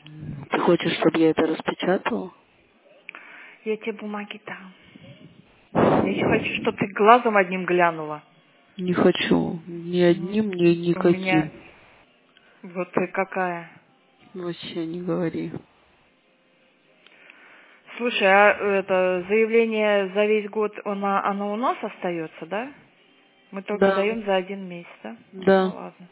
Ты хочешь, чтобы я это распечатала? Я тебе бумаги дам. Я еще хочу, чтобы ты глазом одним глянула. Не хочу. Ни Ну, одним, ни у меня никаким. вот ты какая. Вообще не говори. Слушай, а это заявление за весь год, оно у нас остается, да? Мы только Да. даем за 1 месяц, да? Ну Да. ладно.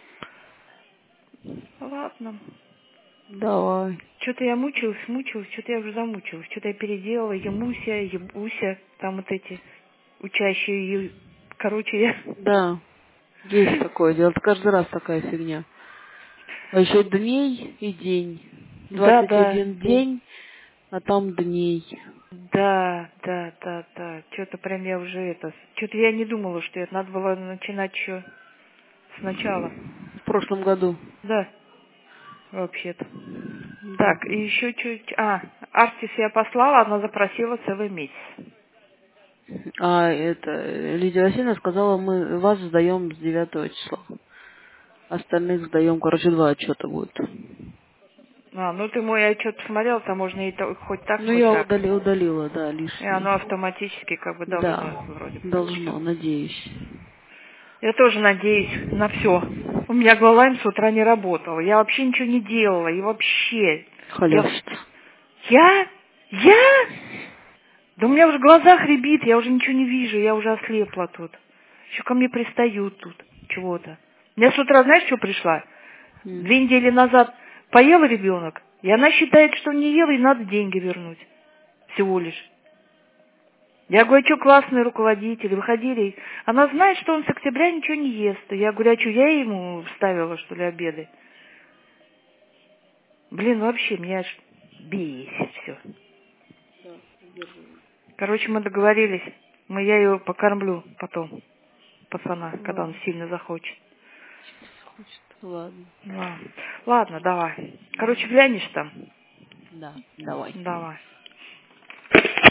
Ладно. Давай. Что-то я мучилась, что-то я уже замучилась. Что-то я переделала, ебуся, там вот эти учащие, короче, я... Да. Есть такое дело. Это каждый раз такая фигня. А еще дней и день. Да, двадцать да, один день, а там дней. да. Что-то прям я уже это... Что-то я не думала, что это надо было начинать еще сначала. В прошлом году. Да, вообще-то. Да. Так, и еще чуть... Артис я послала, она запросила целый месяц. А это Лидия Васильевна сказала, мы вас сдаем с 9 числа. Остальных сдаем, короче, 2 отчета будет. Ну ты мой отчет посмотрел, там можно и хоть так, Ну, хоть я так. удалила, да, И лишнее. оно автоматически как бы Да, должно вроде бы так все. должно, надеюсь. Я тоже надеюсь на все. У меня голова им с утра не работала. Я вообще ничего не делала. И вообще. Я... Халявщица. Я? Я? Да у меня уже в глазах рябит, я уже ничего не вижу, я уже ослепла тут. Еще ко мне пристают тут чего-то. Я с утра, знаешь, что пришла? М. 2 недели назад поел ребенок, и она считает, что не ел, и надо деньги вернуть. Всего лишь. Я говорю, а что классные руководители, выходили. Она знает, что он с октября ничего не ест. Я говорю, а что, я ему вставила, что ли, обеды? Блин, вообще, меня аж бесит все. Короче, мы договорились. Я ее покормлю потом, пацана, когда он Ладно. сильно захочет. Хочет. Ладно. Да. Ладно, давай. Короче, Давай. глянешь там? Да, давай. Давай.